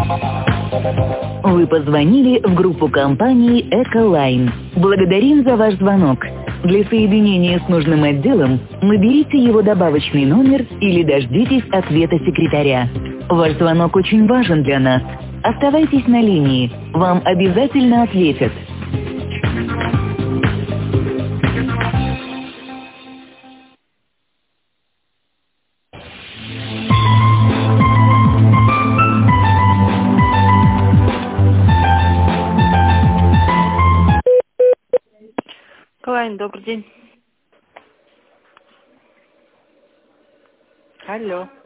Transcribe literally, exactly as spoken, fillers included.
Вы позвонили в группу компании «Эколайн». Благодарим за ваш звонок. Для соединения с нужным отделом наберите его добавочный номер или дождитесь ответа секретаря. Ваш звонок очень важен для нас. Оставайтесь на линии. Вам обязательно ответят. Клайн, добрый день. Алло.